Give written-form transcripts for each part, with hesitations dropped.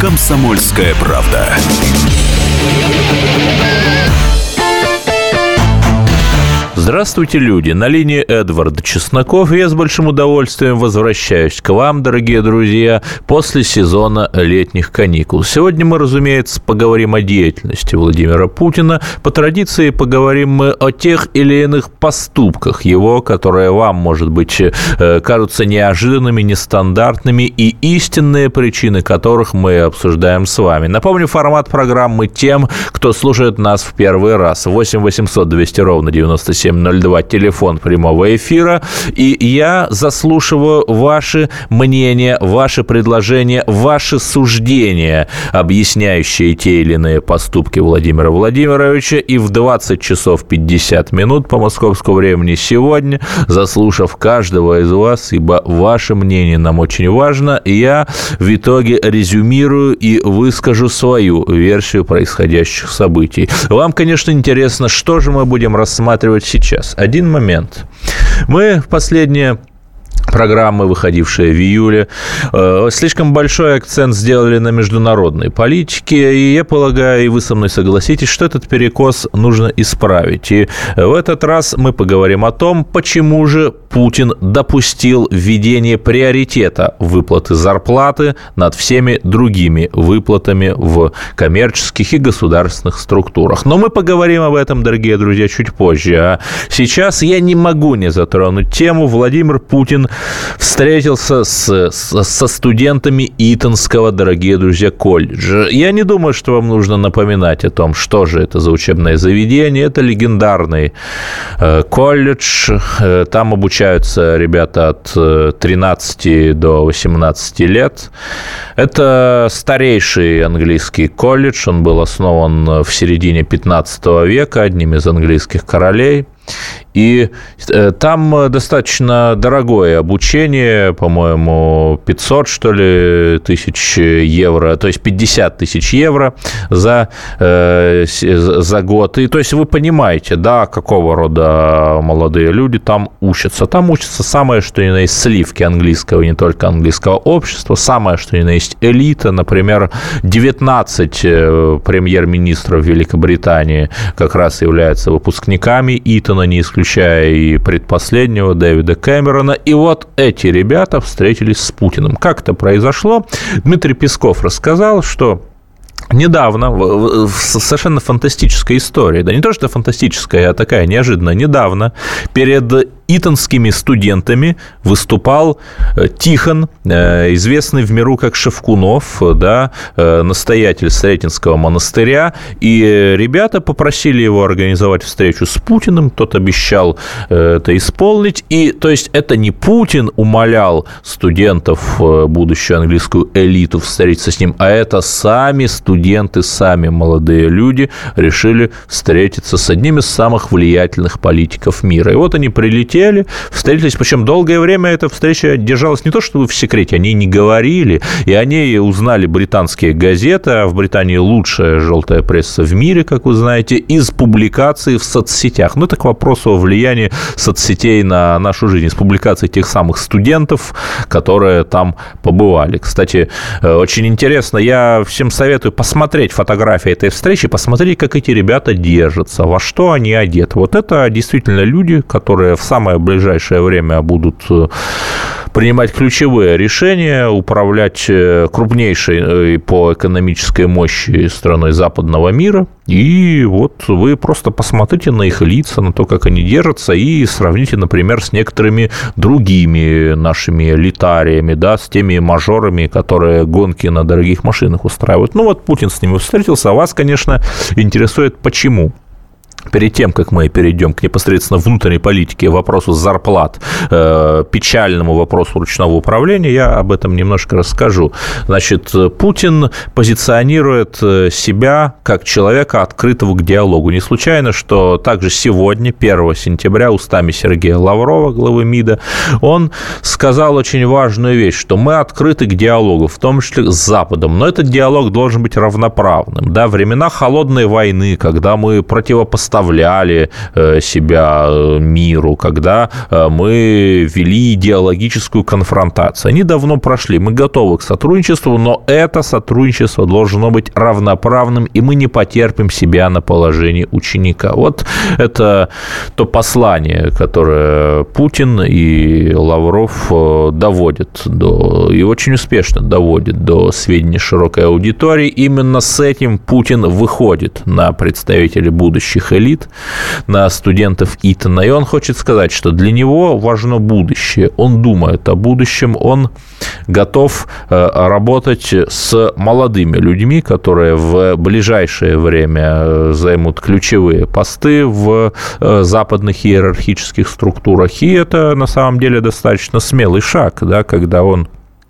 «Комсомольская правда». Здравствуйте, люди! На линии Эдвард Чесноков. Я с большим удовольствием возвращаюсь к вам, дорогие друзья, после сезона летних каникул. Сегодня мы, разумеется, поговорим о деятельности Владимира Путина. По традиции поговорим мы о тех или иных поступках его, которые вам, может быть, кажутся неожиданными, нестандартными, и истинные причины которых мы обсуждаем с вами. Напомню, формат программы тем, кто слушает нас в первый раз. 8 800 200 ровно 9702, телефон прямого эфира, и я заслушиваю ваши мнения, ваши предложения, ваши суждения, объясняющие те или иные поступки Владимира Владимировича, и в 20 часов 50 минут по московскому времени сегодня, заслушав каждого из вас, ибо ваше мнение нам очень важно, я в итоге резюмирую и выскажу свою версию происходящих событий. Вам, конечно, интересно, что же мы будем рассматривать сейчас. Один момент. Мы в последние программы, выходившие в июле, слишком большой акцент сделали на международной политике, и я полагаю, и вы со мной согласитесь, что этот перекос нужно исправить. И в этот раз мы поговорим о том, почему же Путин допустил введение приоритета выплаты зарплаты над всеми другими выплатами в коммерческих и государственных структурах. Но мы поговорим об этом, дорогие друзья, чуть позже. А сейчас я не могу не затронуть тему. Владимир Путин встретился со студентами Итонского, дорогие друзья, колледжа. Я не думаю, что вам нужно напоминать о том, что же это за учебное заведение. Это легендарный колледж. Там обучаются ребята от 13 до 18 лет. Это старейший английский колледж. Он был основан в середине 15 века одним из английских королей. И там достаточно дорогое обучение, по-моему, 500, что ли, тысяч евро, то есть 50 тысяч евро за год. И то есть вы понимаете, да, какого рода молодые люди там учатся. Там учатся самое, что ни на есть сливки английского, и не только английского общества, самое, что ни на есть элита. Например, 19 премьер-министров Великобритании как раз являются выпускниками Итона, не исключая и предпоследнего Дэвида Кэмерона. И вот эти ребята встретились с Путиным. Как это произошло? Дмитрий Песков рассказал, что недавно, совершенно фантастическая история, да не то, что фантастическая, а такая неожиданная, недавно перед итонскими студентами выступал Тихон, известный в миру как Шевкунов, да, настоятель Сретенского монастыря, и ребята попросили его организовать встречу с Путиным, тот обещал это исполнить, и то есть это не Путин умолял студентов, будущую английскую элиту, встретиться с ним, а это сами студенты, сами молодые люди решили встретиться с одним из самых влиятельных политиков мира. И вот они прилетели, встретились, причем долгое время эта встреча держалась не то чтобы в секрете, они не говорили, и о ней узнали британские газеты, а в Британии лучшая желтая пресса в мире, как вы знаете, из публикаций в соцсетях. Ну, это к вопросу о влиянии соцсетей на нашу жизнь, из публикаций тех самых студентов, которые там побывали. Кстати, очень интересно, я всем советую посмотреть фотографии этой встречи, посмотреть, как эти ребята держатся, во что они одеты. Вот это действительно люди, которые в самое ближайшее время будут принимать ключевые решения, управлять крупнейшей по экономической мощи страной западного мира. И вот вы просто посмотрите на их лица, на то, как они держатся, и сравните, например, с некоторыми другими нашими элитариями, да, с теми мажорами, которые гонки на дорогих машинах устраивают. Ну вот Путин с ними встретился, а вас, конечно, интересует, почему. Перед тем, как мы перейдем к непосредственно внутренней политике, вопросу зарплат, печальному вопросу ручного управления, я об этом немножко расскажу. Значит, Путин позиционирует себя как человека, открытого к диалогу. Не случайно, что также сегодня, 1 сентября, устами Сергея Лаврова, главы МИДа, он сказал очень важную вещь, что мы открыты к диалогу, в том числе с Западом. Но этот диалог должен быть равноправным. Да, времена холодной войны, когда мы противопоставляем противопоставляли себя миру, когда мы вели идеологическую конфронтацию. Они давно прошли. Мы готовы к сотрудничеству, но это сотрудничество должно быть равноправным, и мы не потерпим себя на положении ученика. Вот это то послание, которое Путин и Лавров доводят и очень успешно доводят до сведения широкой аудитории. Именно с этим Путин выходит на представителей будущих элит, на студентов Итона, и он хочет сказать, что для него важно будущее. Он думает о будущем, он готов работать с молодыми людьми, которые в ближайшее время займут ключевые посты в западных иерархических структурах. И это на самом деле достаточно смелый шаг, да, когда он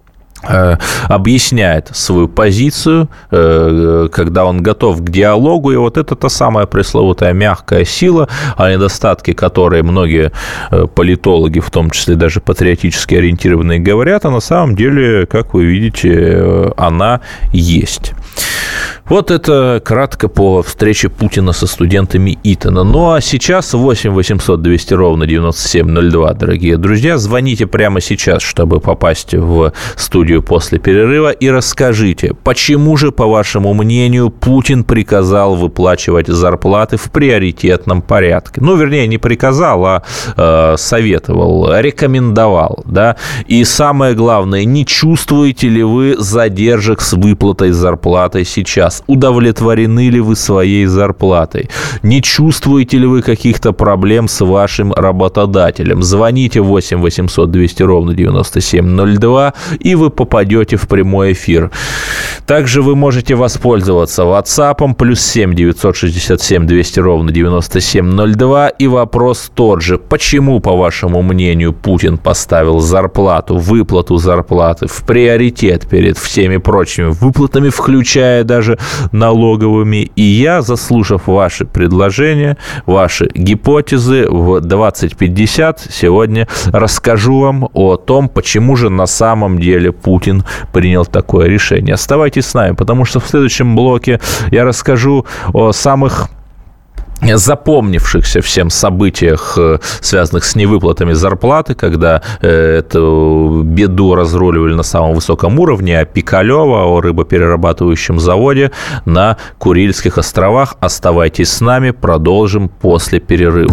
объясняет свою позицию, когда он готов к диалогу, и вот это та самая пресловутая мягкая сила, о недостатке которой многие политологи, в том числе даже патриотически ориентированные, говорят, а на самом деле, как вы видите, она есть. Вот это кратко по встрече Путина со студентами Итона. Ну, а сейчас 8 800 200 ровно 9702, дорогие друзья. Звоните прямо сейчас, чтобы попасть в студию после перерыва, и расскажите, почему же, по вашему мнению, Путин приказал выплачивать зарплаты в приоритетном порядке? Ну, вернее, не приказал, а советовал, рекомендовал, да? И самое главное, не чувствуете ли вы задержек с выплатой зарплаты сейчас? Удовлетворены ли вы своей зарплатой? Не чувствуете ли вы каких-то проблем с вашим работодателем? Звоните 8 800 200 ровно 9702, и вы попадете в прямой эфир. Также вы можете воспользоваться WhatsApp +7 967 200 ровно 9702, и вопрос тот же. Почему, по вашему мнению, Путин поставил зарплату, выплату зарплаты в приоритет перед всеми прочими выплатами, включая даже налоговыми? И я, заслушав ваши предложения, ваши гипотезы, в 2050 сегодня расскажу вам о том, почему же на самом деле Путин принял такое решение. Оставайтесь с нами, потому что в следующем блоке я расскажу о самых запомнившихся всем событиях, связанных с невыплатами зарплаты, когда эту беду разруливали на самом высоком уровне, о Пикалево, о рыбоперерабатывающем заводе на Курильских островах. Оставайтесь с нами, продолжим после перерыва.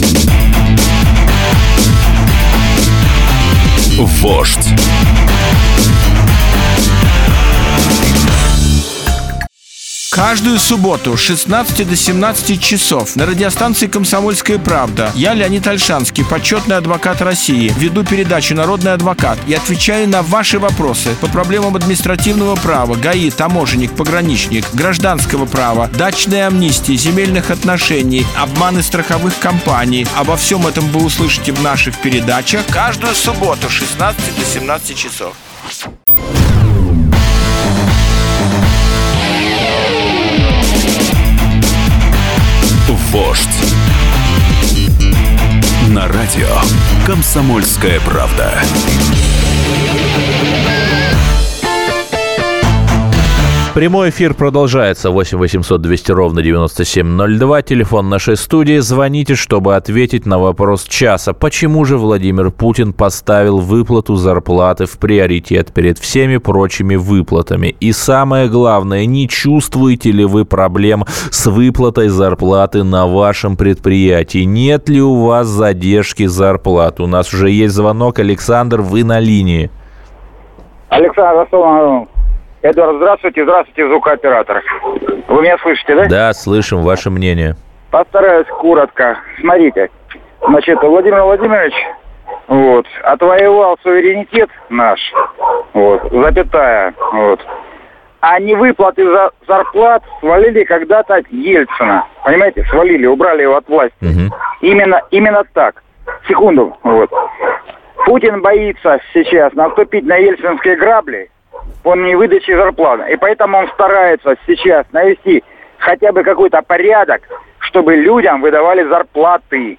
Вождь. Каждую субботу с 16 до 17 часов на радиостанции «Комсомольская правда» я, Леонид Ольшанский, почетный адвокат России, веду передачу «Народный адвокат» и отвечаю на ваши вопросы по проблемам административного права, ГАИ, таможенник, пограничник, гражданского права, дачной амнистии, земельных отношений, обманы страховых компаний. Обо всем этом вы услышите в наших передачах каждую субботу с 16 до 17 часов. Вождь. На радио «Комсомольская правда». Прямой эфир продолжается. 8 800 200 ровно 9702. Телефон нашей студии. Звоните, чтобы ответить на вопрос часа. Почему же Владимир Путин поставил выплату зарплаты в приоритет перед всеми прочими выплатами? И самое главное, не чувствуете ли вы проблем с выплатой зарплаты на вашем предприятии? Нет ли у вас задержки зарплат? У нас уже есть звонок. Александр, вы на линии. Александр, Эдуард, здравствуйте, звукооператор. Вы меня слышите, да? Да, слышим, ваше мнение. Постараюсь коротко. Смотрите, значит, Владимир Владимирович, отвоевал суверенитет наш, запятая, а невыплаты зарплат свалили когда-то Ельцина, понимаете, убрали его от власти. Угу. Именно так. Секунду, Путин боится сейчас наступить на ельцинские грабли по невыдаче зарплаты. И поэтому он старается сейчас навести хотя бы какой-то порядок, чтобы людям выдавали зарплаты.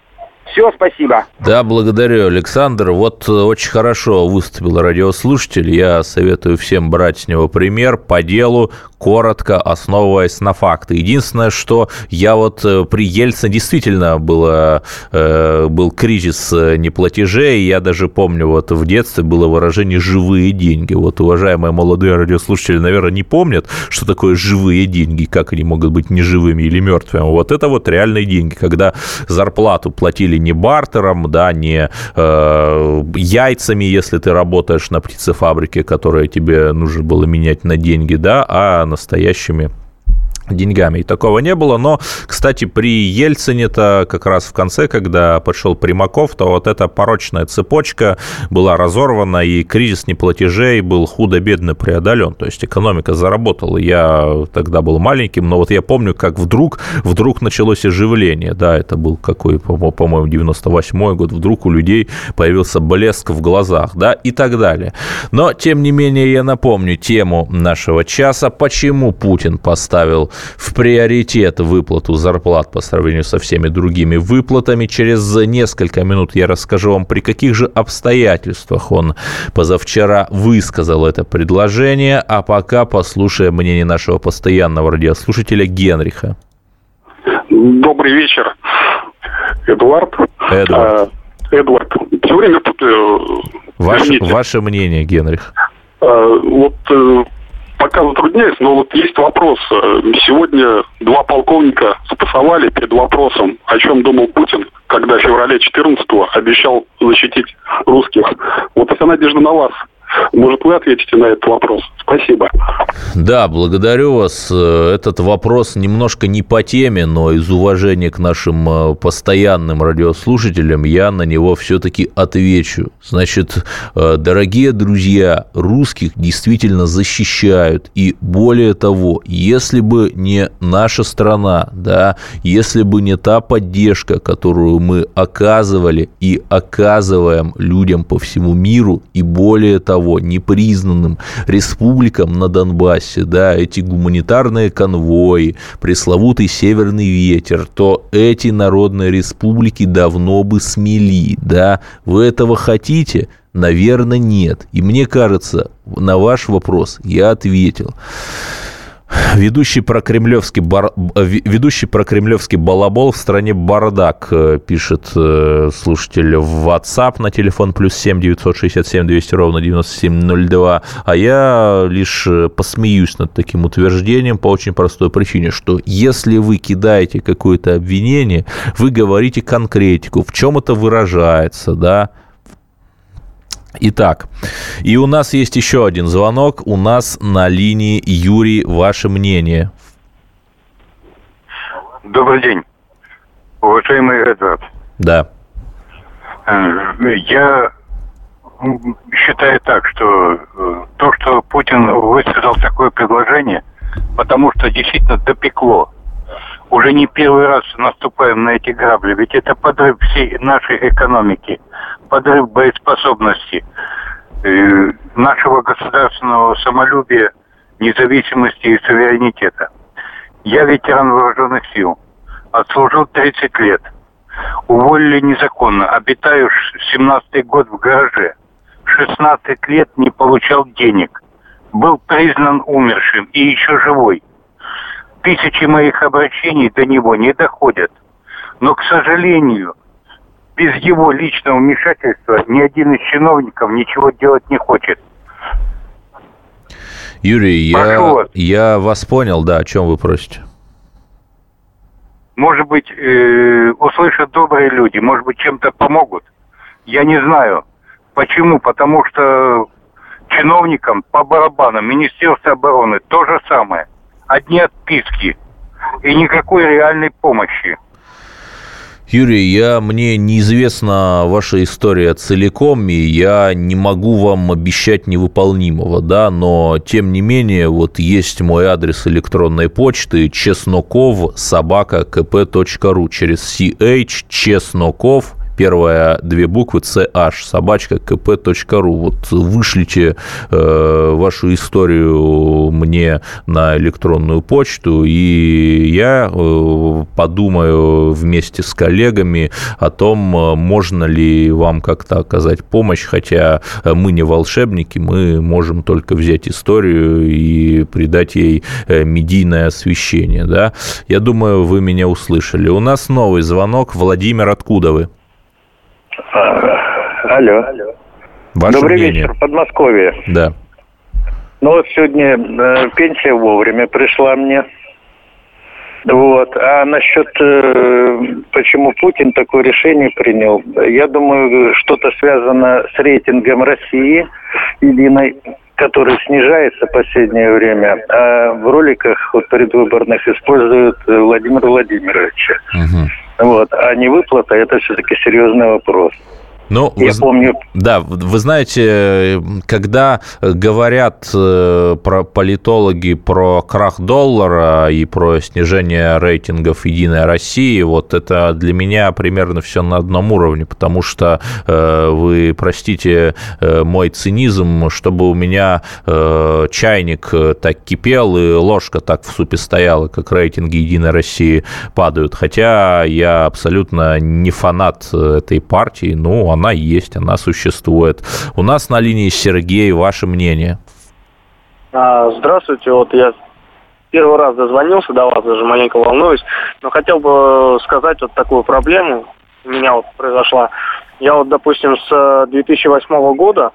Все, спасибо. Да, благодарю, Александр. Вот очень хорошо выступил радиослушатель. Я советую всем брать с него пример по делу, коротко, основываясь на фактах. Единственное, что я вот при Ельцине действительно был кризис неплатежей. Я даже помню, вот в детстве было выражение «живые деньги». Вот уважаемые молодые радиослушатели, наверное, не помнят, что такое живые деньги, как они могут быть неживыми или мертвыми. Вот это вот реальные деньги, когда зарплату платили не бартером, да, не яйцами, если ты работаешь на птицефабрике, которые тебе нужно было менять на деньги, да, а настоящими деньгами. И такого не было. Но, кстати, при Ельцине-то как раз в конце, когда пришел Примаков, то вот эта порочная цепочка была разорвана, и кризис неплатежей был худо-бедно преодолен. То есть экономика заработала. Я тогда был маленьким, но вот я помню, как вдруг началось оживление. Да, это был какой, по-моему, 98-й год. Вдруг у людей появился блеск в глазах, да, и так далее. Но, тем не менее, я напомню тему нашего часа. Почему Путин поставил в приоритет выплату зарплат по сравнению со всеми другими выплатами. Через несколько минут я расскажу вам, при каких же обстоятельствах он позавчера высказал это предложение, а пока послушаем мнение нашего постоянного радиослушателя Генриха. Добрый вечер, Эдуард. Эдуард. Все время путаю. Ваше мнение, Генрих. Пока затрудняюсь, но вот есть вопрос. Сегодня 2 полковника спасовали перед вопросом, о чем думал Путин, когда в феврале 2014-го обещал защитить русских. Вот вся надежда на вас. Может, вы ответите на этот вопрос? Спасибо. Да, благодарю вас. Этот вопрос немножко не по теме, но из уважения к нашим постоянным радиослушателям я на него все-таки отвечу. Значит, дорогие друзья, русских действительно защищают. И более того, если бы не наша страна, да, если бы не та поддержка, которую мы оказывали и оказываем людям по всему миру, и более того, непризнанным республикам на Донбассе, да, эти гуманитарные конвои, пресловутый Северный ветер, то эти народные республики давно бы смели, да. Вы этого хотите? Наверное, нет. И мне кажется, на ваш вопрос я ответил. Ведущий прокремлевский балабол в стране бардак, пишет слушатель в WhatsApp на телефон +7 967 200 ровно 9702. А я лишь посмеюсь над таким утверждением по очень простой причине, что если вы кидаете какое-то обвинение, вы говорите конкретику, в чем это выражается, да. Итак, и у нас есть еще один звонок. У нас на линии Юрий. Ваше мнение? Добрый день, уважаемый Эдвард. Да. Я считаю так, что то, что Путин высказал такое предложение, потому что действительно допекло. Уже не первый раз наступаем на эти грабли, ведь это подрыв всей нашей экономики, подрыв боеспособности, нашего государственного самолюбия, независимости и суверенитета. Я ветеран вооруженных сил, отслужил 30 лет, уволили незаконно, обитаю 17-й год в гараже, 16 лет не получал денег, был признан умершим и еще живой. Тысячи моих обращений до него не доходят. Но, к сожалению, без его личного вмешательства ни один из чиновников ничего делать не хочет. Юрий, я вас понял, да, о чем вы просите. Может быть, услышат добрые люди, может быть, чем-то помогут. Я не знаю. Почему? Потому что чиновникам по барабану, Министерство обороны, то же самое. Одни отписки и никакой реальной помощи. Юрий, мне неизвестна ваша история целиком, и я не могу вам обещать невыполнимого, да, но, тем не менее, вот есть мой адрес электронной почты чесноков@kp.ru через CH, Чесноков, первые две буквы CH, @kp.ru. Вот вышлите вашу историю мне на электронную почту, и я подумаю вместе с коллегами о том, можно ли вам как-то оказать помощь, хотя мы не волшебники, мы можем только взять историю и придать ей медийное освещение, да? Я думаю, вы меня услышали. У нас новый звонок. Владимир, откуда вы? Алло. Ваше Добрый мнение? вечер, Подмосковье. Да. Ну вот сегодня пенсия вовремя пришла мне. Вот. А насчет, почему Путин такое решение принял, я думаю, что-то связано с рейтингом России, единой, который снижается в последнее время, а в роликах вот, предвыборных используют Владимира Владимировича. Угу. Вот. А не выплата, это все-таки серьезный вопрос. Ну, я помню. Да, вы знаете, когда говорят про политологи про крах доллара и про снижение рейтингов «Единой России», вот это для меня примерно все на одном уровне, потому что вы простите мой цинизм, чтобы у меня чайник так кипел и ложка так в супе стояла, как рейтинги «Единой России» падают. Хотя я абсолютно не фанат этой партии, ну, она есть, она существует. У нас на линии Сергей, ваше мнение? Здравствуйте, вот я первый раз дозвонился до вас, даже маленько волнуюсь, но хотел бы сказать вот такую проблему у меня вот произошла. Я вот, допустим, с 2008 года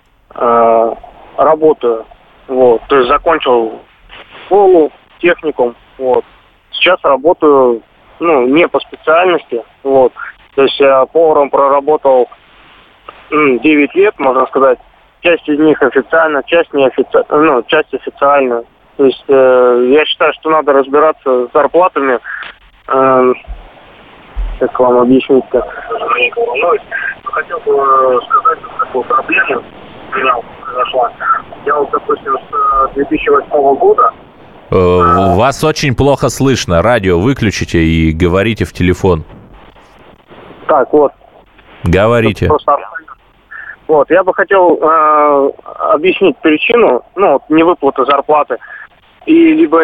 работаю, вот, то есть закончил школу, техникум, вот. Сейчас работаю, ну, не по специальности, вот. То есть я поваром проработал 9 лет, можно сказать. Часть из них официально, часть неофициально, ну, часть официально. То есть я считаю, что надо разбираться с зарплатами. Как вам объяснить-то? Хотел бы сказать, какую проблему у меня произошла. Я вот, допустим, с 2008 года... Вас очень плохо слышно. Радио выключите и говорите в телефон. Так, вот. Говорите. Вот, я бы хотел объяснить причину, ну, невыплаты зарплаты. И либо...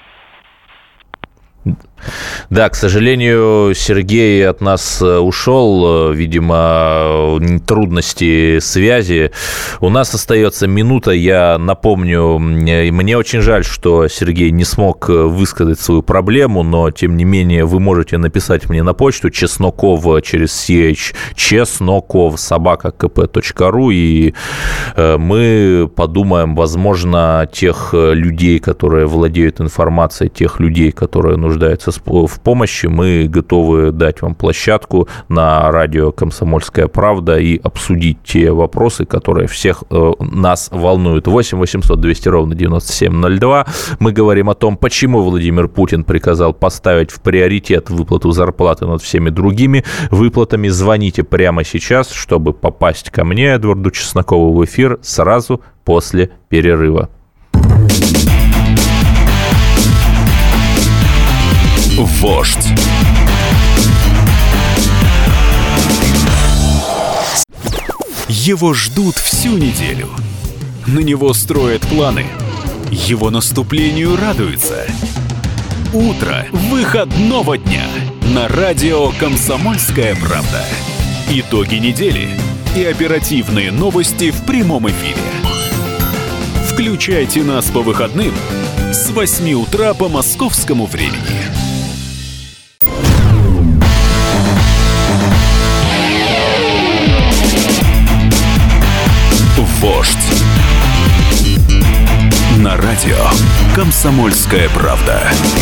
Да, к сожалению, Сергей от нас ушел, видимо, трудности связи. У нас остается минута, я напомню, мне очень жаль, что Сергей не смог высказать свою проблему, но, тем не менее, вы можете написать мне на почту Чесноков через CH, Чесноков@kp.ru, и мы подумаем, возможно, тех людей, которые владеют информацией, тех людей, которые нуждаются в помощи, мы готовы дать вам площадку на радио «Комсомольская правда» и обсудить те вопросы, которые всех нас волнуют. 8 800 200 ровно 9702. Мы говорим о том, почему Владимир Путин приказал поставить в приоритет выплату зарплаты над всеми другими выплатами. Звоните прямо сейчас, чтобы попасть ко мне, Эдварду Чеснокову, в эфир сразу после перерыва. Вождь. Его ждут всю неделю. На него строят планы. Его наступлению радуются. Утро выходного дня на радио «Комсомольская правда». Итоги недели и оперативные новости в прямом эфире. Включайте нас по выходным с 8 утра по московскому времени. Вождь. На радио «Комсомольская правда».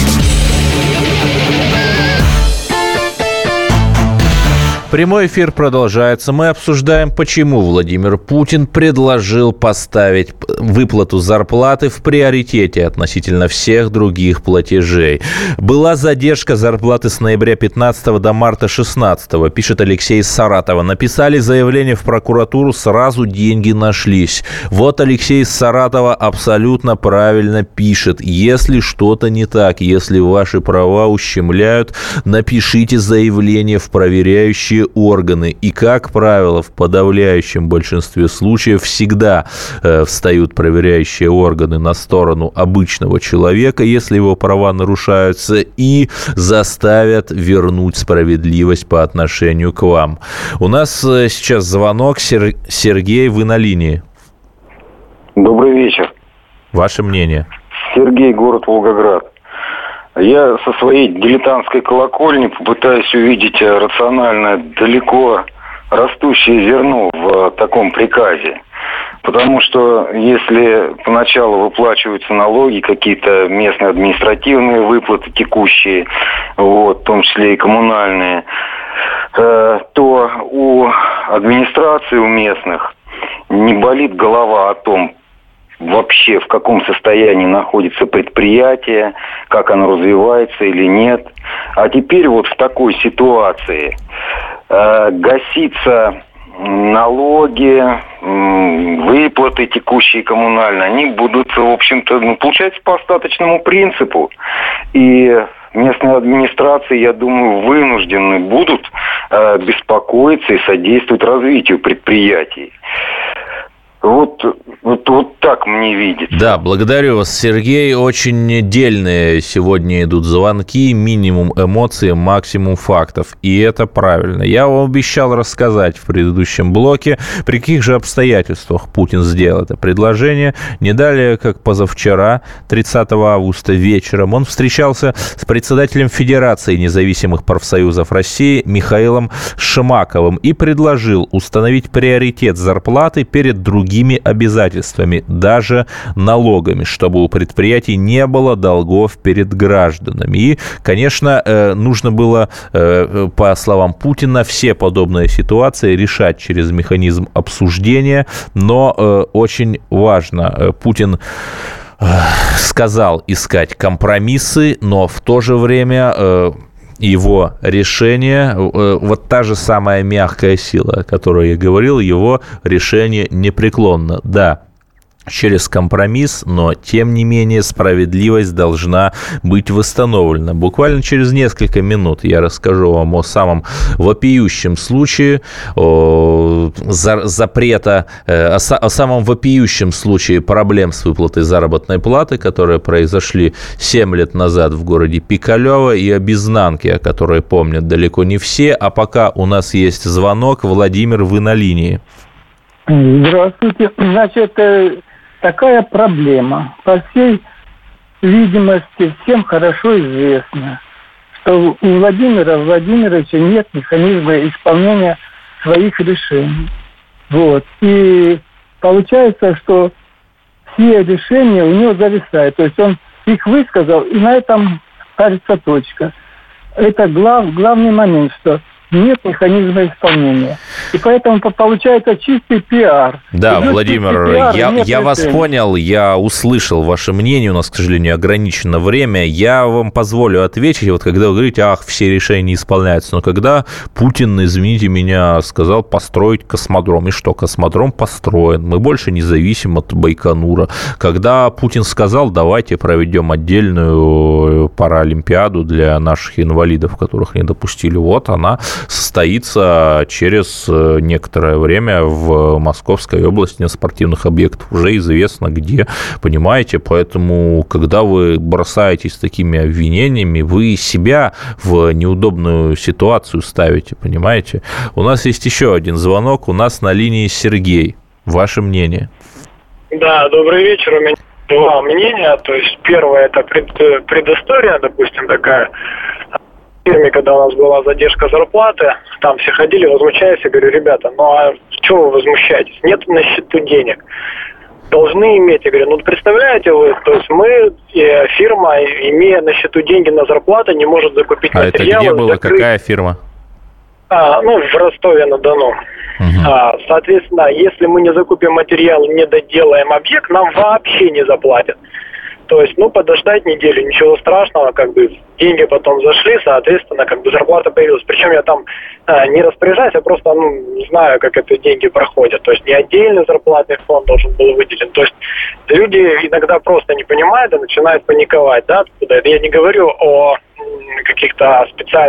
Прямой эфир продолжается. Мы обсуждаем, почему Владимир Путин предложил поставить выплату зарплаты в приоритете относительно всех других платежей. Была задержка зарплаты с ноября 15 до марта 16, пишет Алексей из Саратова. Написали заявление в прокуратуру, сразу деньги нашлись. Вот Алексей из Саратова абсолютно правильно пишет. Если что-то не так, если ваши права ущемляют, напишите заявление в проверяющие органы. И, как правило, в подавляющем большинстве случаев всегда встают проверяющие органы на сторону обычного человека, если его права нарушаются, и заставят вернуть справедливость по отношению к вам. У нас сейчас звонок. Сергей, вы на линии. Добрый вечер. Ваше мнение? Сергей, город Волгоград. Я со своей дилетантской колокольни попытаюсь увидеть рационально далеко растущее зерно в таком приказе. Потому что если поначалу выплачиваются налоги, какие-то местные административные выплаты текущие, в том числе и коммунальные, то у администрации, у местных, не болит голова о том, вообще в каком состоянии находится предприятие, как оно развивается или нет. А теперь в такой ситуации гаситься налоги, выплаты текущие коммунальные, они будут, в общем-то, получается по остаточному принципу. И местные администрации, я думаю, вынуждены будут беспокоиться и содействовать развитию предприятий. Вот так мне видится. Да, благодарю вас, Сергей. Очень дельные сегодня идут звонки. Минимум эмоций, максимум фактов. И это правильно. Я вам обещал рассказать в предыдущем блоке, при каких же обстоятельствах Путин сделал это предложение. Не далее, как позавчера, 30 августа вечером, он встречался с председателем Федерации независимых профсоюзов России Михаилом Шимаковым и предложил установить приоритет зарплаты перед другими обязательствами, даже налогами, чтобы у предприятий не было долгов перед гражданами. И, конечно, нужно было, по словам Путина, все подобные ситуации решать через механизм обсуждения, но очень важно, Путин сказал искать компромиссы, но в то же время его решение, вот та же самая мягкая сила, о которой я говорил, его решение непреклонно. Да, через компромисс, но, тем не менее, справедливость должна быть восстановлена. Буквально через несколько минут я расскажу вам о самом вопиющем случае запрета, о самом вопиющем случае проблем с выплатой заработной платы, которые произошли 7 лет назад в городе Пикалево, и об изнанке, о которой помнят далеко не все. А пока у нас есть звонок. Владимир, вы на линии. Здравствуйте. Значит, такая проблема. По всей видимости, всем хорошо известно, что у Владимира Владимировича нет механизма исполнения своих решений. И получается, что все решения у него зависают. То есть он их высказал, и на этом ставится точка. Это главный момент, что нет механизма исполнения. И поэтому получается чистый пиар. Да, Владимир, я вас понял, я услышал ваше мнение, у нас, к сожалению, ограничено время. Я вам позволю ответить, когда вы говорите, все решения не исполняются. Но когда Путин, извините меня, сказал построить космодром, и что, космодром построен, мы больше не зависим от Байконура. Когда Путин сказал, давайте проведем отдельную паралимпиаду для наших инвалидов, которых не допустили, она состоится через некоторое время в Московской области на спортивных объектах. Уже известно где, понимаете? Поэтому, когда вы бросаетесь такими обвинениями, вы себя в неудобную ситуацию ставите, понимаете? У нас есть еще один звонок. У нас на линии Сергей. Ваше мнение? Да, добрый вечер. У меня два мнения. То есть первое – это предыстория, допустим, такая. В фирме, когда у нас была задержка зарплаты, там все ходили, возмущаясь, я говорю, ребята, чего вы возмущаетесь? Нет на счету денег. Должны иметь. Я говорю, представляете вы, то есть мы, фирма, имея на счету деньги на зарплату, не может закупить материалы. Это где была? Какая фирма? В Ростове-на-Дону. Угу. Соответственно, если мы не закупим материал, не доделаем объект, нам вообще не заплатят. То есть, подождать неделю, ничего страшного, деньги потом зашли, соответственно, зарплата появилась. Причем я там не распоряжаюсь, я просто, знаю, как эти деньги проходят. То есть, не отдельный зарплатный фонд должен был выделен. То есть, люди иногда просто не понимают и начинают паниковать, да, откуда это. Я не говорю о каких-то специальных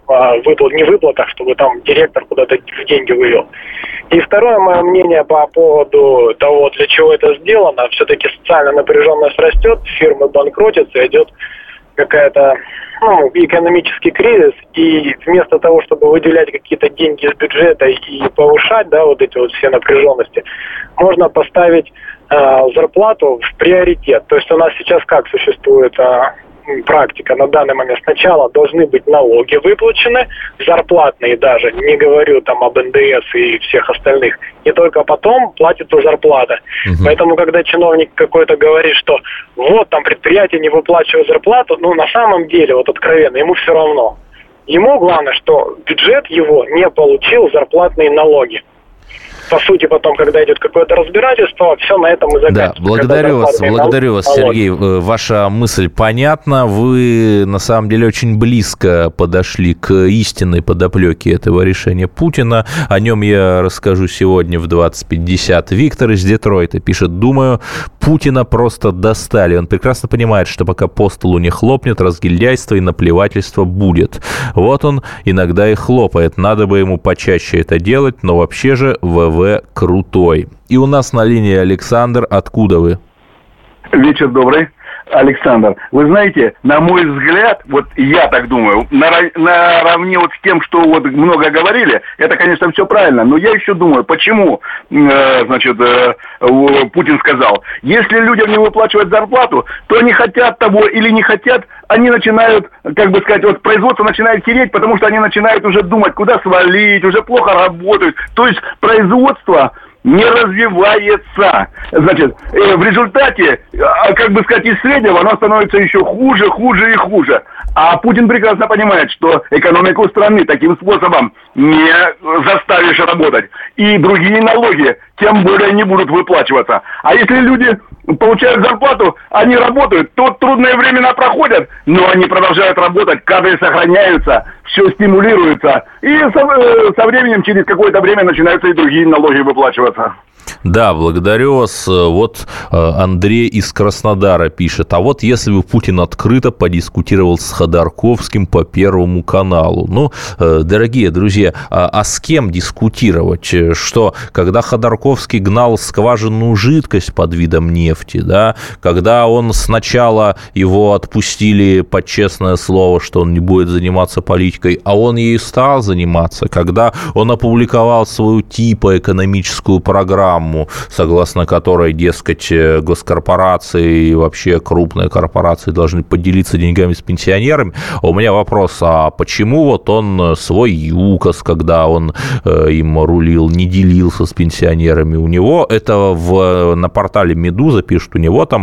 невыплатах, чтобы там директор куда-то деньги вывел. И второе мое мнение по поводу того, для чего это сделано. Все-таки социальная напряженность растет, фирмы банкротятся, идет какая-то экономический кризис, и вместо того, чтобы выделять какие-то деньги из бюджета и повышать, вот эти вот все напряженности, можно поставить зарплату в приоритет. То есть у нас сейчас как существует практика на данный момент? Сначала должны быть налоги выплачены, зарплатные даже, не говорю там об НДС и всех остальных, и только потом платится зарплата. Поэтому, когда чиновник какой-то говорит, что вот там предприятие не выплачивает зарплату, на самом деле, вот откровенно, ему все равно. Ему главное, что бюджет его не получил зарплатные налоги. По сути, потом, когда идет какое-то разбирательство, все на этом и заканчивается. Да, благодарю вас, Сергей. Ваша мысль понятна. Вы, на самом деле, очень близко подошли к истинной подоплеке этого решения Путина. О нем я расскажу сегодня в 20:50. Виктор из Детройта пишет: думаю, Путина просто достали. Он прекрасно понимает, что пока по столу не хлопнет, разгильдяйство и наплевательство будет. Вот он иногда и хлопает. Надо бы ему почаще это делать, но вообще же ВВ крутой. И у нас на линии Александр. Откуда вы? Вечер добрый, Александр. Вы знаете, на мой взгляд, вот я так думаю, наравне вот с тем, что вот много говорили, это, конечно, все правильно, но я еще думаю, почему, Путин сказал, если людям не выплачивать зарплату, то они хотят того или не хотят, они начинают, производство начинает тереть, потому что они начинают уже думать, куда свалить, уже плохо работают. То есть производство не развивается. В результате, из среднего оно становится еще хуже и хуже. А Путин прекрасно понимает, что экономику страны таким способом не заставишь работать. И другие налоги тем более не будут выплачиваться. А если люди получают зарплату, они работают, то трудные времена проходят, но они продолжают работать, кадры сохраняются, все стимулируется. И со временем, через какое-то время, начинаются и другие налоги выплачиваться. Да, благодарю вас. Вот Андрей из Краснодара пишет: а вот если бы Путин открыто подискутировал с Ходорковским по Первому каналу. Дорогие друзья, а с кем дискутировать? Что, когда Ходорковский гнал скважинную жидкость под видом нефти, да, когда он сначала его отпустили под честное слово, что он не будет заниматься политикой, а он ей стал заниматься, когда он опубликовал свою типа экономическую программу, согласно которой, дескать, госкорпорации и вообще крупные корпорации должны поделиться деньгами с пенсионерами. У меня вопрос: а почему вот он свой ЮКОС, когда он им рулил, не делился с пенсионерами? У него это на портале «Медуза» пишут, у него там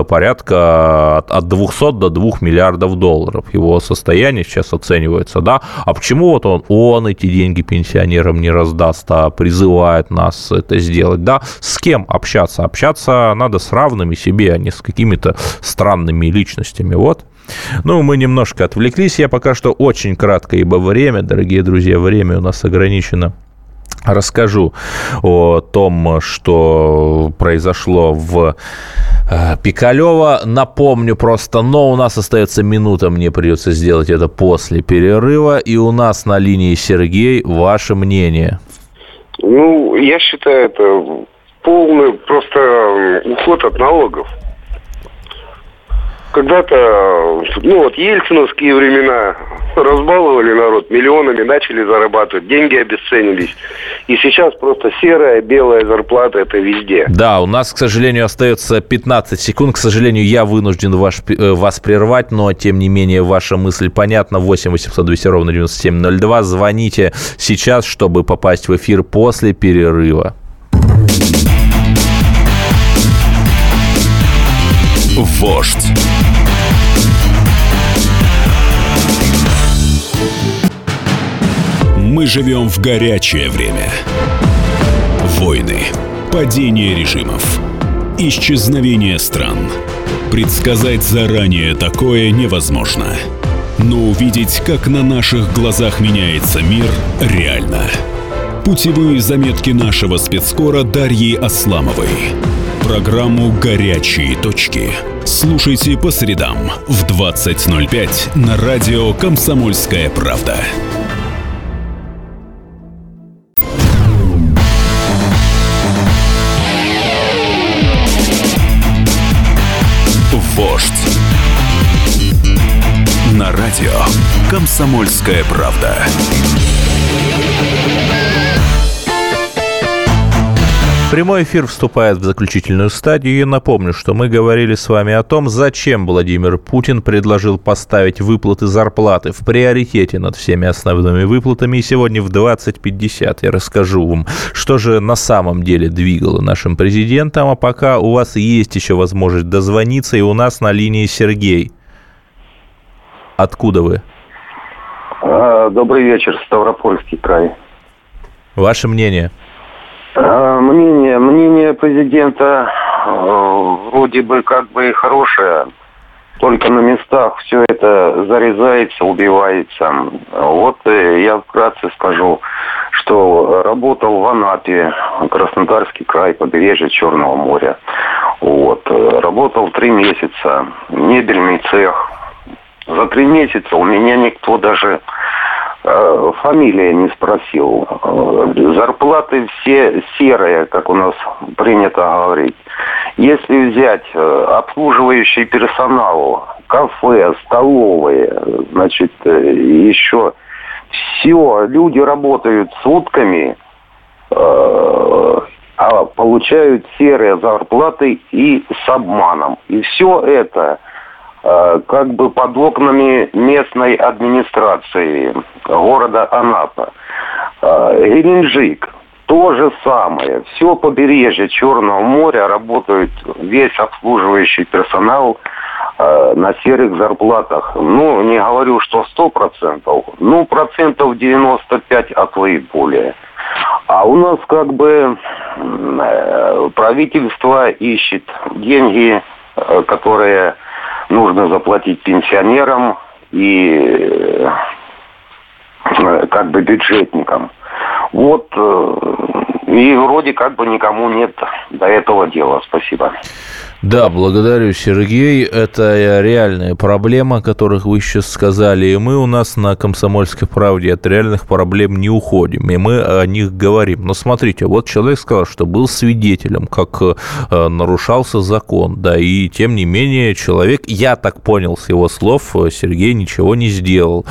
порядка от 200 до 2 миллиардов долларов. Его состояние сейчас оценивается, да? А почему вот он эти деньги пенсионерам не раздаст, а призывает нас это сделать? Да, с кем общаться? Общаться надо с равными себе, а не с какими-то странными личностями. Вот. Мы немножко отвлеклись. Я пока что очень кратко, ибо время, дорогие друзья, время у нас ограничено. Расскажу о том, что произошло в Пикалево. Напомню просто, но у нас остается минута, мне придется сделать это после перерыва. И у нас на линии Сергей. Ваше мнение? Я считаю, это полный просто уход от налогов. Когда-то, ельциновские времена, разбаловали народ, миллионами начали зарабатывать, деньги обесценились. И сейчас просто серая, белая зарплата, это везде. Да, у нас, к сожалению, остается 15 секунд. К сожалению, я вынужден вас прервать, но, тем не менее, ваша мысль понятна. 8 800 200 ровно 9702. Звоните сейчас, чтобы попасть в эфир после перерыва. Вождь. Мы живем в горячее время. Войны, падение режимов, исчезновение стран. Предсказать заранее такое невозможно. Но увидеть, как на наших глазах меняется мир, реально. Путевые заметки нашего спецкора Дарьи Асламовой. Программу «Горячие точки» слушайте по средам в 20:05 на радио «Комсомольская правда». «Комсомольская правда». Прямой эфир вступает в заключительную стадию. Я напомню, что мы говорили с вами о том, зачем Владимир Путин предложил поставить выплаты зарплаты в приоритете над всеми основными выплатами. И сегодня в 20:50 я расскажу вам, что же на самом деле двигало нашим президентом. А пока у вас есть еще возможность дозвониться, и у нас на линии Сергей. Откуда вы? Добрый вечер, Ставропольский край. Ваше мнение? Мнение президента вроде бы как бы хорошее, только на местах все это зарезается, убивается. Вот я вкратце скажу, что работал в Анапе, Краснодарский край, побережье Черного моря. Вот. Работал 3 месяца, мебельный цех. За 3 месяца у меня никто даже фамилия не спросил. Зарплаты все серые, как у нас принято говорить. Если взять обслуживающий персонал, кафе, столовые, значит, еще все, люди работают сутками, а получают серые зарплаты и с обманом. И все это как бы под окнами местной администрации города Анапа. Геленджик, то же самое. Все побережье Черного моря работают, весь обслуживающий персонал на серых зарплатах. Ну, не говорю, что 100%, ну, 95%, а то и более. А у нас как бы правительство ищет деньги, которые нужно заплатить пенсионерам и как бы бюджетникам. Вот, и вроде как бы никому нет до этого дела. Спасибо. Да, благодарю, Сергей. Это реальная проблема, о которых вы сейчас сказали. И мы у нас на «Комсомольской правде» от реальных проблем не уходим. И мы о них говорим. Но смотрите, вот человек сказал, что был свидетелем, как нарушался закон. Да, и тем не менее человек, я так понял с его слов, Сергей ничего не сделал.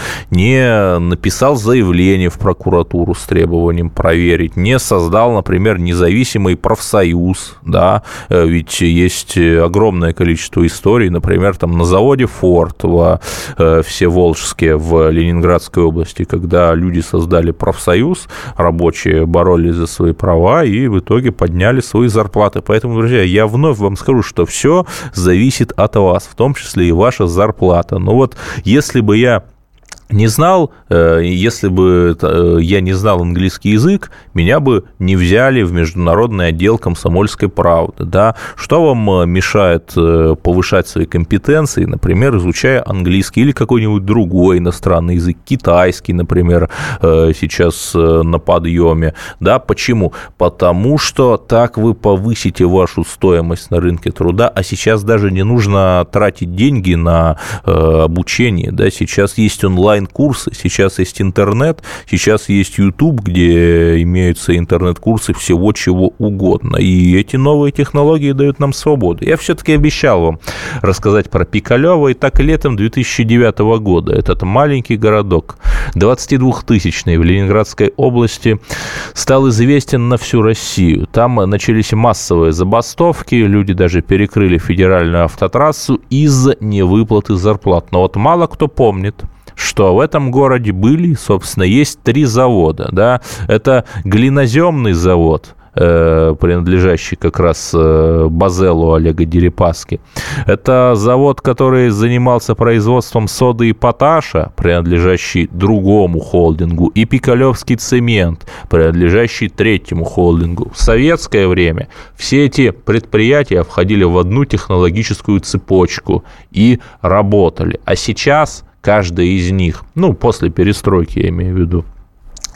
Не написал заявление в прокуратуру с требованием проверить. Не создал, например, независимый профсоюз. Да, ведь есть огромное количество историй, например, там на заводе «Форд» во Всеволжске в Ленинградской области, когда люди создали профсоюз, рабочие боролись за свои права и в итоге подняли свои зарплаты. Поэтому, друзья, я вновь вам скажу, что все зависит от вас, в том числе и ваша зарплата. Но вот если бы я не знал, если бы я не знал английский язык, меня бы не взяли в международный отдел «Комсомольской правды». Да? Что вам мешает повышать свои компетенции, например, изучая английский или какой-нибудь другой иностранный язык, китайский, например, сейчас на подъеме? Да? Почему? Потому что так вы повысите вашу стоимость на рынке труда, а сейчас даже не нужно тратить деньги на обучение. Да? Сейчас есть онлайн-курсы, сейчас есть интернет, сейчас есть YouTube, где имеются интернет-курсы всего чего угодно. И эти новые технологии дают нам свободу. Я все-таки обещал вам рассказать про Пикалево. И так летом 2009 года этот маленький городок, 22-тысячный в Ленинградской области, стал известен на всю Россию. Там начались массовые забастовки, люди даже перекрыли федеральную автотрассу из-за невыплаты зарплат. Но вот мало кто помнит, что в этом городе были, собственно, есть 3 завода. Да? Это глиноземный завод, принадлежащий как раз Базелу Олега Дерипаски. Это завод, который занимался производством соды и поташа, принадлежащий другому холдингу, и Пикалевский цемент, принадлежащий третьему холдингу. В советское время все эти предприятия входили в одну технологическую цепочку и работали. А сейчас каждая из них, ну, после перестройки, я имею в виду,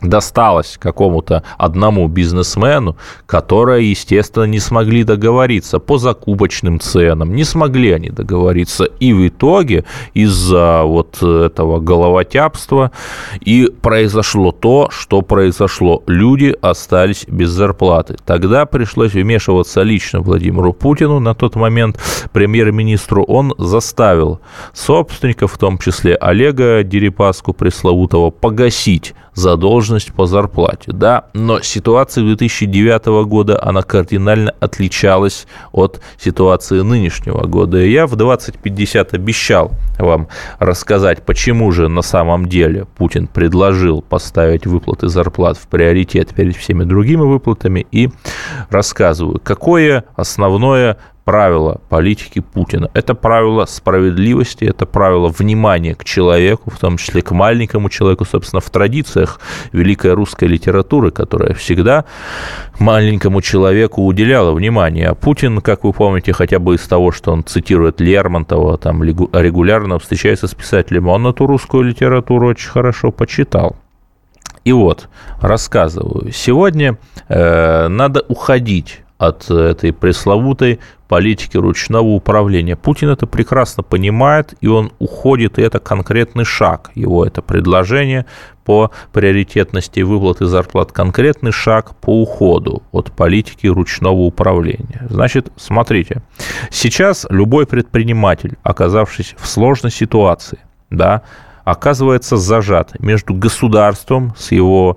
досталось какому-то одному бизнесмену, которые, естественно, не смогли договориться по закупочным ценам, не смогли они договориться, и в итоге из-за вот этого головотяпства и произошло то, что произошло. Люди остались без зарплаты. Тогда пришлось вмешиваться лично Владимиру Путину, на тот момент премьер-министру. Он заставил собственников, в том числе Олега Дерипаску пресловутого, погасить задолженность по зарплате, да, но ситуация 2009 года, она кардинально отличалась от ситуации нынешнего года, и я в 2050 обещал вам рассказать, почему же на самом деле Путин предложил поставить выплаты зарплат в приоритет перед всеми другими выплатами, и рассказываю, какое основное правило политики Путина. Это правило справедливости, это правило внимания к человеку, в том числе к маленькому человеку, собственно, в традициях великой русской литературы, которая всегда маленькому человеку уделяла внимание. А Путин, как вы помните, хотя бы из того, что он цитирует Лермонтова, там регулярно встречается с писателем, он эту русскую литературу очень хорошо почитал. И вот, рассказываю, сегодня надо уходить от этой пресловутой политики ручного управления. Путин это прекрасно понимает, и он уходит, и это конкретный шаг. Его это предложение по приоритетности выплаты зарплат, конкретный шаг по уходу от политики ручного управления. Значит, смотрите, сейчас любой предприниматель, оказавшись в сложной ситуации, да, оказывается зажат между государством с его,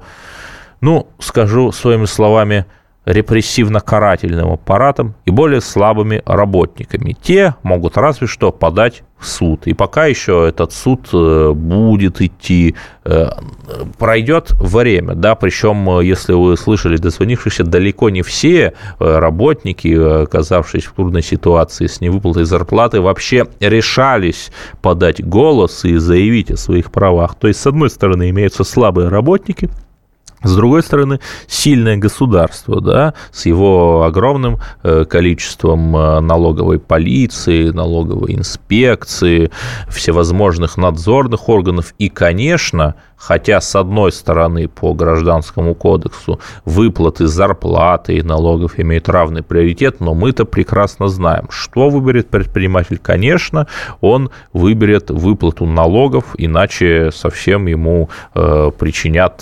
скажу своими словами, репрессивно-карательным аппаратом и более слабыми работниками. Те могут разве что подать в суд. И пока еще этот суд будет идти, пройдет время, да, причем, если вы слышали дозвонившиеся, далеко не все работники, оказавшись в трудной ситуации с невыплатой зарплаты, вообще решались подать голос и заявить о своих правах. То есть, с одной стороны, имеются слабые работники, с другой стороны, сильное государство, да, с его огромным количеством налоговой полиции, налоговой инспекции, всевозможных надзорных органов. И, конечно, хотя, с одной стороны, по Гражданскому кодексу выплаты зарплаты и налогов имеют равный приоритет, но мы-то прекрасно знаем, что выберет предприниматель. Конечно, он выберет выплату налогов, иначе совсем ему причинят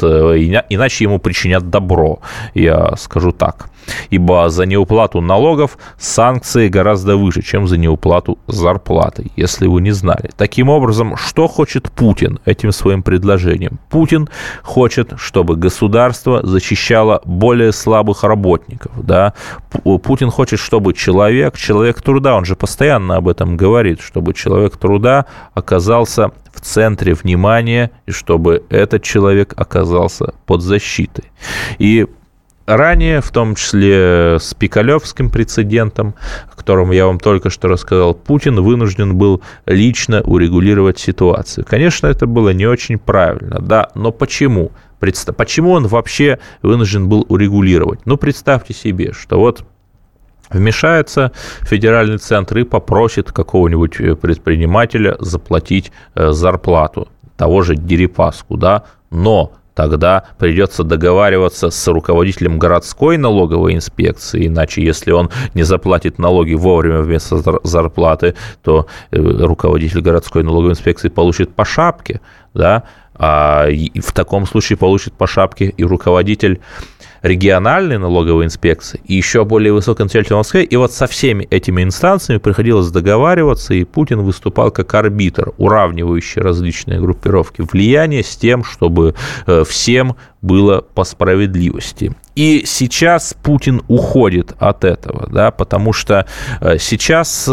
добро, я скажу так. Ибо за неуплату налогов санкции гораздо выше, чем за неуплату зарплаты, если вы не знали. Таким образом, что хочет Путин этим своим предложением? Путин хочет, чтобы государство защищало более слабых работников. Да? Путин хочет, чтобы человек труда, он же постоянно об этом говорит, чтобы человек труда оказался в центре внимания, и чтобы этот человек оказался под защитой. И ранее, в том числе с Пикалевским прецедентом, о котором я вам только что рассказал, Путин вынужден был лично урегулировать ситуацию. Конечно, это было не очень правильно, да, но почему? Почему он вообще вынужден был урегулировать? Представьте себе, что вот вмешается федеральный центр и попросит какого-нибудь предпринимателя заплатить зарплату того же Дерипаску, да, но тогда придется договариваться с руководителем городской налоговой инспекции, иначе если он не заплатит налоги вовремя вместо зарплаты, то руководитель городской налоговой инспекции получит по шапке, да, а в таком случае получит по шапке и руководитель региональной налоговой инспекции и еще более высокой инспекции в Москве. И вот со всеми этими инстанциями приходилось договариваться, и Путин выступал как арбитр, уравнивающий различные группировки влияния с тем, чтобы всем было по справедливости. И сейчас Путин уходит от этого, да, потому что сейчас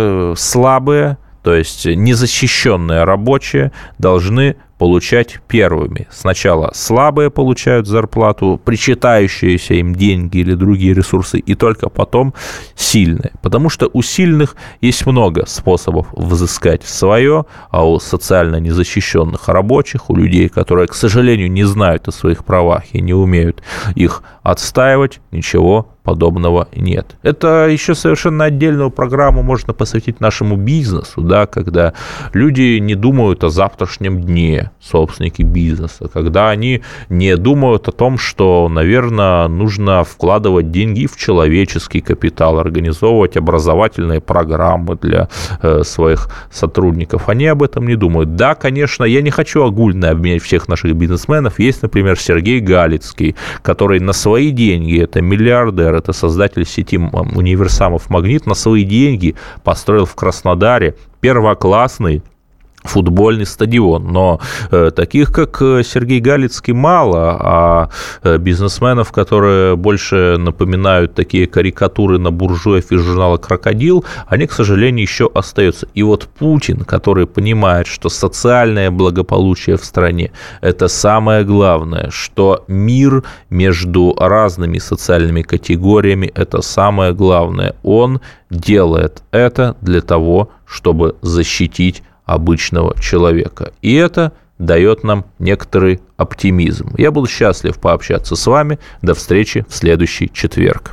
слабые, то есть незащищенные рабочие должны получать первыми. Сначала слабые получают зарплату, причитающиеся им деньги или другие ресурсы, и только потом сильные. Потому что у сильных есть много способов взыскать свое, а у социально незащищенных рабочих, у людей, которые, к сожалению, не знают о своих правах и не умеют их отстаивать, ничего подобного нет. Это еще совершенно отдельную программу можно посвятить нашему бизнесу, да, когда люди не думают о завтрашнем дне, собственники бизнеса, когда они не думают о том, что, наверное, нужно вкладывать деньги в человеческий капитал, организовывать образовательные программы для своих сотрудников. Они об этом не думают. Да, конечно, я не хочу огульно обменять всех наших бизнесменов. Есть, например, Сергей Галицкий, который на свои деньги, это миллиардер, это создатель сети универсамов «Магнит», на свои деньги построил в Краснодаре первоклассный футбольный стадион, но таких, как Сергей Галицкий, мало, а бизнесменов, которые больше напоминают такие карикатуры на буржуев из журнала «Крокодил», они, к сожалению, еще остаются. И вот Путин, который понимает, что социальное благополучие в стране – это самое главное, что мир между разными социальными категориями – это самое главное, он делает это для того, чтобы защитить обычного человека. И это дает нам некоторый оптимизм. Я был счастлив пообщаться с вами. До встречи в следующий четверг.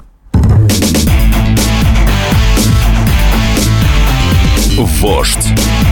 Вождь.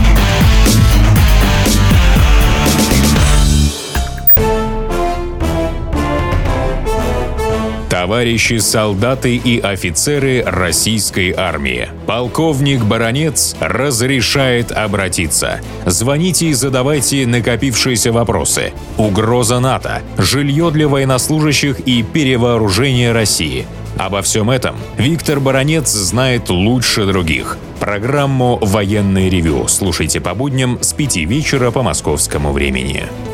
Товарищи солдаты и офицеры российской армии. Полковник Баранец разрешает обратиться. Звоните и задавайте накопившиеся вопросы. Угроза НАТО, жилье для военнослужащих и перевооружение России. Обо всем этом Виктор Баранец знает лучше других. Программу «Военное ревю» слушайте по будням с 5 вечера по московскому времени.